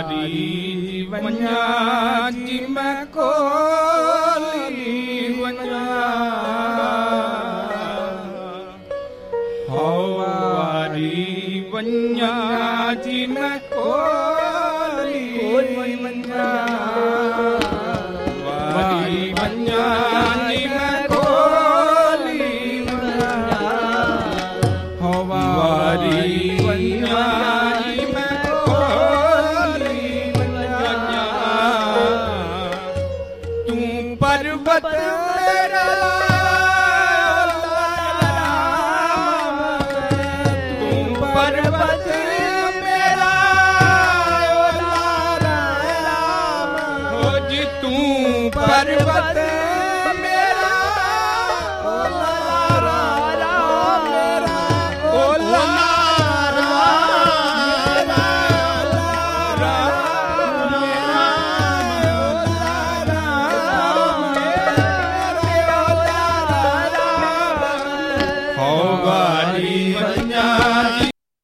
ਵਾਰੀ ਵੰਜਾਂ ਜੀ ਮੈਂ ਕੋਲੀ ਵੰਜਾਂ ਹਉ ਵਾਰੀ ਵੰਜਾਂ ਜੀ ਮੈਂ ਕੋਲੀ ਵੰਜਾਂ ਵਾਰੀ ਵੰਜਾਂ ਜੀ ਮੈਂ ਕੋਲੀ ਵੰਜਾਂ ਹਉ ਵਾਰੀ ਵੰਜਾਂ ਜੀ ਮੈਂ ਕੋਲੀ ਵੰਜਾਂ ਤੂੰ ਪਰਬਤ ਮੇਰਾ ਪਰਬਤ ਮੇਰਾ ਹੋ ਜੀ ਤੂੰ ਪਰਬਤ ਮੇਰਾ ਹੋ ਵਾਰੀ ਵੰਜਾਂ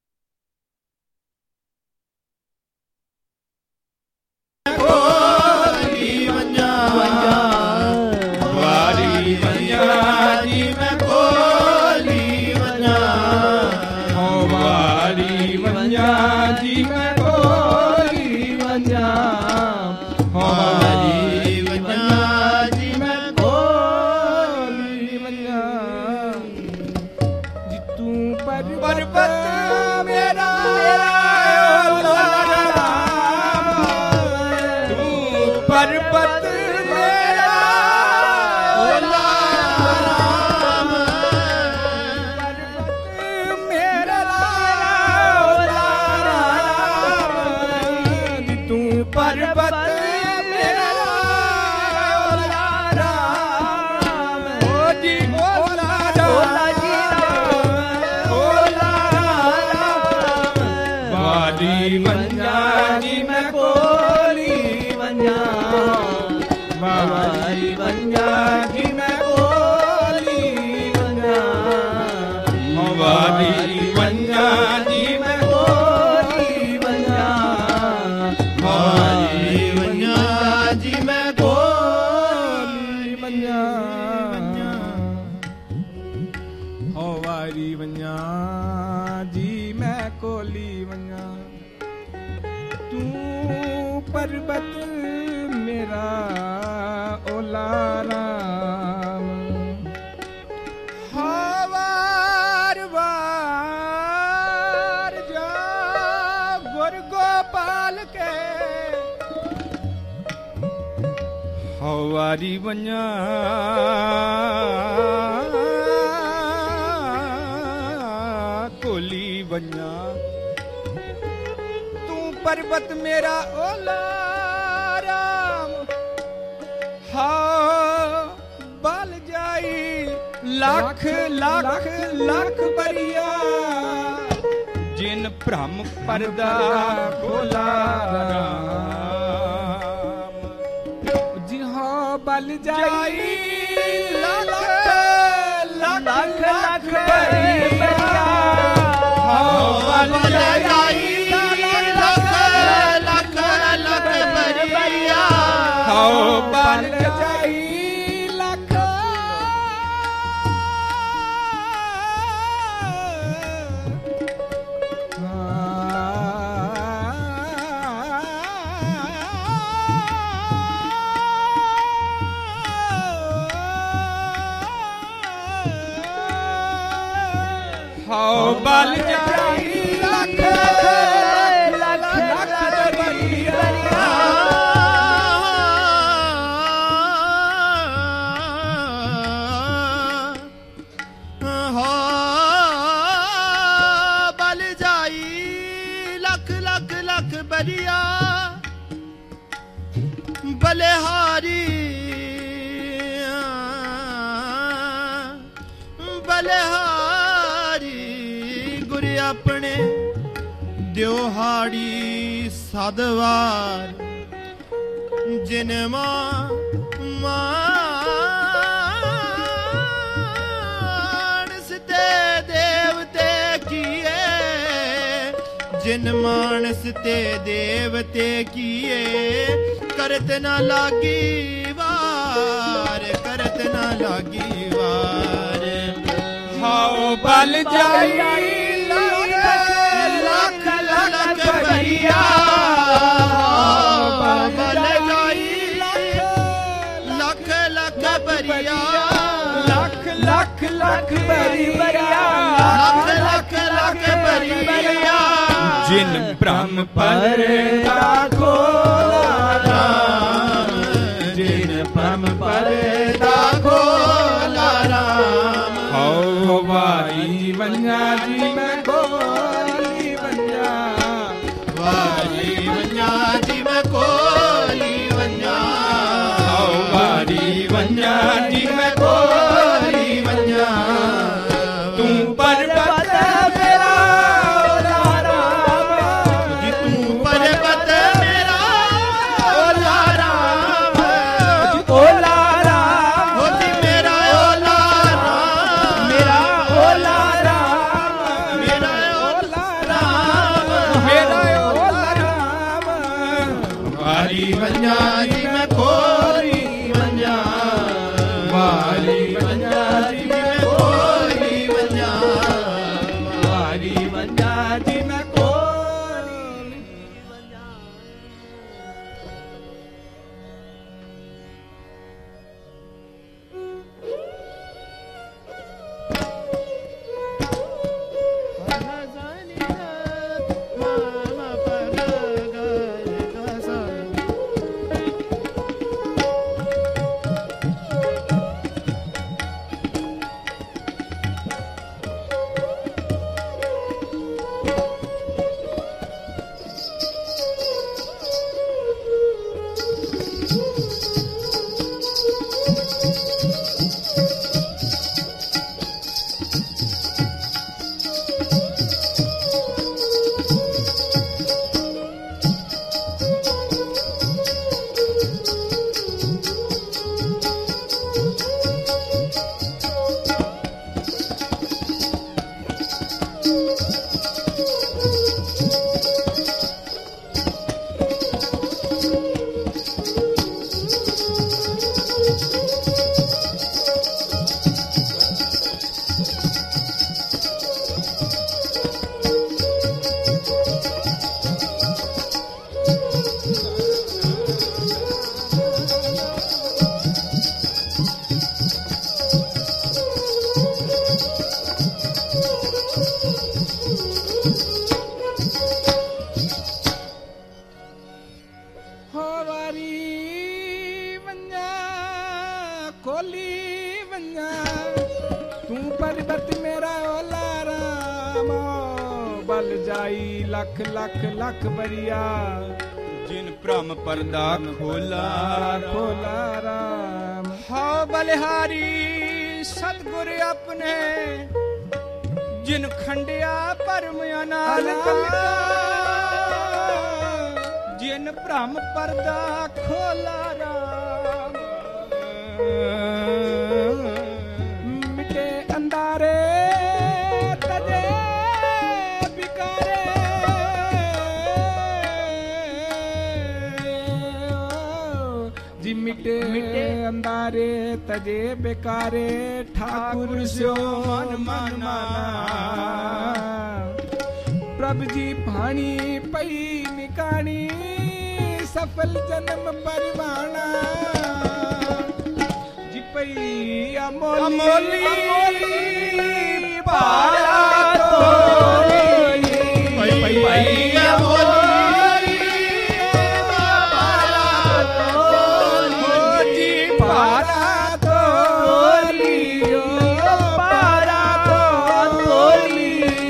ਜੀ ਮੈਂ ਕੋਲੀ ਵੰਜਾਂ ਵਾਰੀ ਵੰਜਾਂ ਜੀ ਮੈਂ ਕੋਲੀ ਵੰਜਾਂ ਜੀ ਤੂੰ ਪਰਬਤ ਮੇਰਾ ਤੂੰ ਪਰਬਤ ਮੇਰਾ ਪਰਬਤ ਮੇਰਾ ਰਾਮ ਓ ਜੀ ਓਲਾ ਜੀ ਓਲਾ ਵਾਰੀ ਵੰਜਾਂ ਜੀ ਮੈਂ ਕੋਲੀ ਵੰਜਾਂ ਵਾਰੀ ਵੰਜਾਂ ਜੀ ਮੈਂ ਕੋਲੀ ਵੰਜਾਂ ਵਾਰੀ ਵੰਜਾਂ ਜੀ ਮੈਂ ਕੋਲੀ ਵੰਜਾਂ ਵਾਰੀ ਵੰਜਾਂ ਜੀ ਮੈਂ ਕੋਲੀ ਵੰਜਾਂ ਹੋ ਵਾਰੀ ਵੰਜਾਂ ਜੀ ਮੈਂ ਕੋਲੀ ਵੰਜਾਂ ਤੂੰ ਪਰਬਤ ਮੇਰਾ ਓਲਾ ਰਾਮ ਵਾਰ ਵਾਰ ਜਾ ਗੁਰ ਗੋਪਾਲ ਕੇ ਹਉ ਵਾਰੀ ਵੰਜਾਂ ਕੋਲੀ ਵੰਜਾਂ ਤੂੰ ਪਰਬਤ ਮੇਰਾ ਓਲਾ ਰਾਮ ਹਾਂ ਬਲ ਜਾਈ ਲੱਖ ਲੱਖ ਲੱਖ ਬਰੀਆ ਜਿਨ ਭ੍ਰਮ ਪਰਦਾ ਖੋਲਾ ਰਾਮ ਜੀ ਹਾਂ ਬਲ ਜਾਈ ਲੱਖ ਲੱਖ ਲੱਖ ਬਰੀਆ ਹਾਂ ਬਲ ਜਾਈ ਲੱਖ ਲੱਖ ਲੱਖ ਬਰੀਆ ਹਾਂ ਬਲ ਜਾਈ ਲੱਖ ਹਉ ਬਲ ਜਾਈ ਲੱਖ ਲੱਖ ਲੱਖ ਬਰੀਆ ਬਲ ਜਾਈ ਲੱਖ ਲੱਖ ਲੱਖ ਬਰੀਆ ਬਲਿਹਾਰੀ ਆਪਣੇ ਦਿਉਹਾੜੀ ਸਦਵਾਰ ਜਿਨ ਮਾਨਸ ਤੇ ਦੇਵਤੇ ਕੀਏ जिन मानस ते देवते किए करत न लागी वार, करत न लागी वार। हाओ बल जाई लख लख भरिया, बल जाई लख लख भरिया, लख लख लख भरिया, लख लख लख भरिया। जिन ब्रह्म परदा खोला राम, जिन ब्रह्म परदा खोला राम। हो वारी वंजा जी मैं खोली वंजा, वारी वंजा जी मैं खोली वंजा, हो वारी वंजा जी मैं खोली वंजा। तू पर्वत मेरा ओला राम, तू पर्वत मेरा ओला राम, ओला राम, हो जी मेरा ओला राम, मेरा ओला राम, मेरा ओला राम, मेरा ओला राम। वारी वंजा जी मैं खोली वंजा, वारी वंजा जी मैं खोली वंजा, वारी वंजा जी मैं खोली। हो वारी वंजा खोली वंजा, तू पर्वत मेरा ओला राम। बल जाई लख लख लख बरिया, जिन ब्रह्म पर्दा खोला खोला राम। हो बलिहारी सतगुर अपने, जिन खंडिया परम अनाथ, जिन ब्रह्म पर्दा खोला राम। मिटे अंधारे तजे बिकारे, जी मिटे अंधारे तजे बेकारे, ठाकुर स्यो मन माना। प्रभ जी भाणी पई निकाणी, सफल जन्म परवाना। जी पई अमोली पारा तोली, पई अमोली पारा तोली, जी पारा तोली, पारा तोली।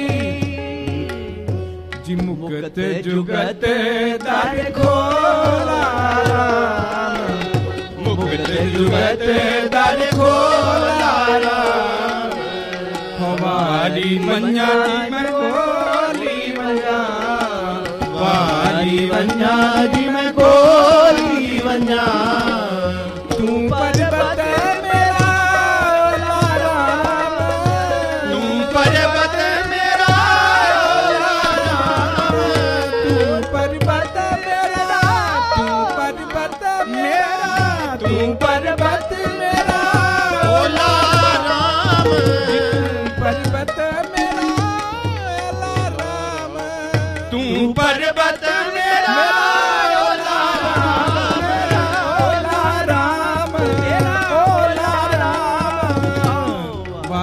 जी मुक्त जुगत दर खोला राम, मुक्त जुगत दर खोला राम। वारी वंजा जी मैं खोली वंजा, वारी वंजा जी मैं खोली वंजा। तू पर्वत मेरा ओला राम, तू पर्वत मेरा ओला राम,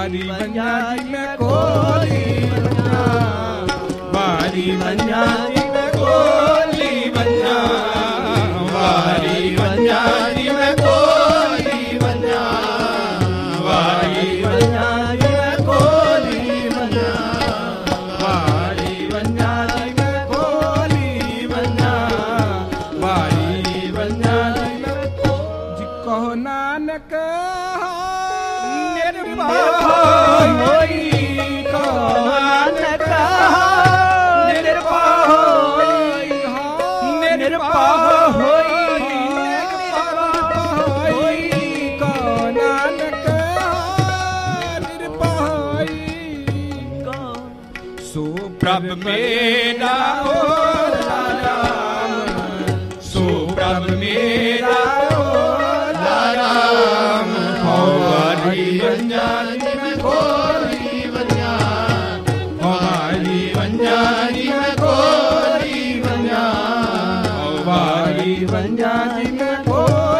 वारी वंजा जी मैं कोली वंजा वारी वंजा जी मैं कोली वंजा वारी वंजा जी मैं कोली वंजा वारी वंजा जी मैं कोली वंजा वारी वंजा जी मैं कोली वंजा वारी वंजा जी मैं जिको नानक निर्भय होई को नानक निर्भय होई को नानक निर्भय सो प्रभ मेरा ओ राम सो प्रभ मेरा ओ राम वारी वंजा जी मैं कोली वंजा वारी वंजा जी मैं कोली वंजा वारी वंजा जी मैं कोली